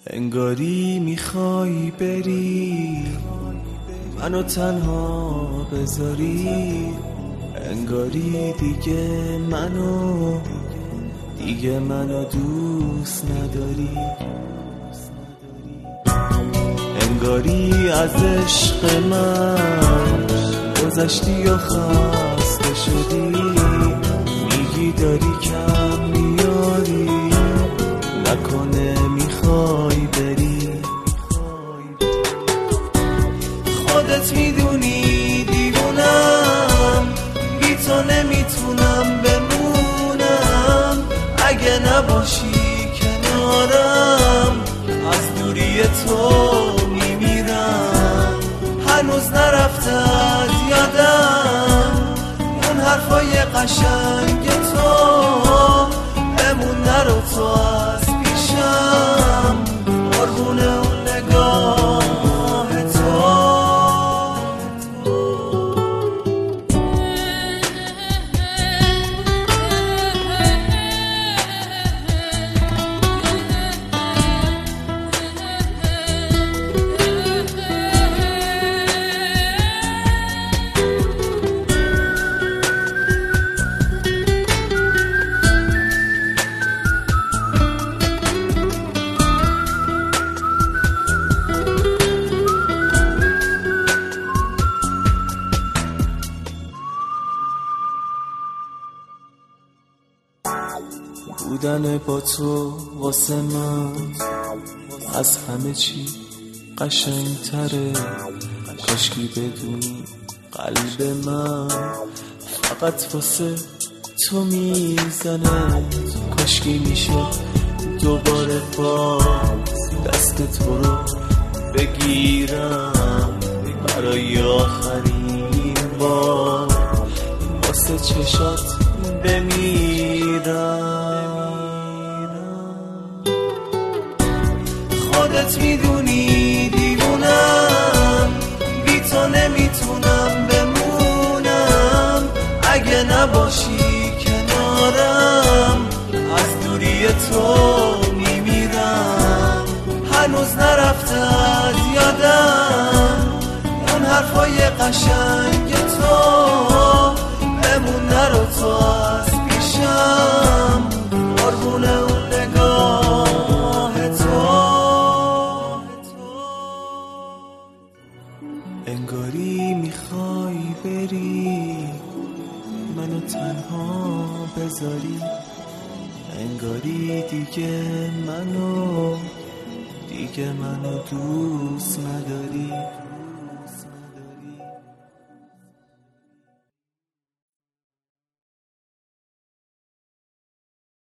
انگاری میخوای بری منو تنها بذاری، انگاری دیگه منو دوست نداری، انگاری از عشق من گذشتی و خسته شدی، میگی داری کم میاری، نکنه میخوای بری. خودت میدونی دیوونم، بی تو نمیتونم بمونم، اگه نباشی کنارم از دوری تو میمیرم. هنوز نرفته از یادم اون حرفای قشنگ تو، امون نرو تو از پیشم، قربونه اون نگاه تو. بودن با تو واسه من از همه چی قشنگ تره، کاشکی بدونی قلب من فقط واسه تو میزنه، کاشکی میشه دوباره با دست تو رو بگیرم برای آخرین بار، واسه چشات بمیرم. خودت میدونی دیوونم، بی تو نمیتونم بمونم، اگه نباشی کنارم از دوری تو میمیرم. هنوز نرفته از یادم اون حرفای قشنگ تو، امون نرو تو از پیشم، قربونه اون نگاه تو. انگاری میخوای بری منو تنها بذاری، انگاری دیگه منو دوست نداری.